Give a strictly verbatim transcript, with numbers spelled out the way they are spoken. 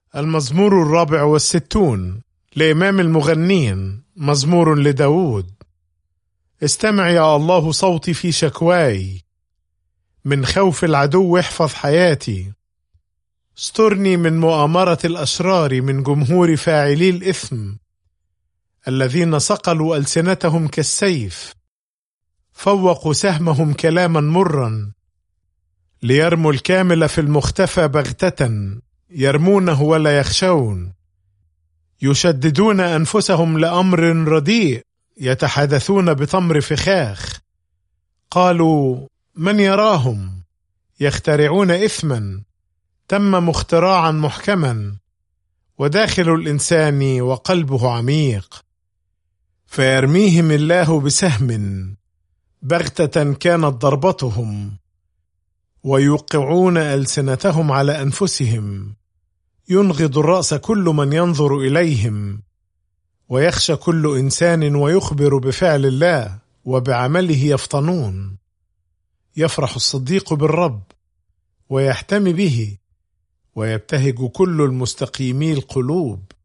المزمور الرابع والستون لإمام المغنين، مزمور لداود. استمع يا الله صوتي في شكواي، من خوف العدو احفظ حياتي. استرني من مؤامرة الأشرار، من جمهور فاعلي الإثم الذين صقلوا ألسنتهم كالسيف، فوقوا سهمهم كلاما مرا، ليرموا الكامل في المختفى بغتة، يرمونه ولا يخشون. يشددون أنفسهم لأمر رديء، يتحدثون بتمر فخاخ. قالوا من يراهم؟ يخترعون إثما تم مختراعا محكما، وداخل الإنسان وقلبه عميق. فيرميهم الله بسهم، بغتة كانت ضربتهم، ويوقعون ألسنتهم على أنفسهم. ينغض الرأس كل من ينظر إليهم، ويخشى كل إنسان ويخبر بفعل الله، وبعمله يفطنون. يفرح الصديق بالرب ويحتمي به، ويبتهج كل المستقيمي القلوب.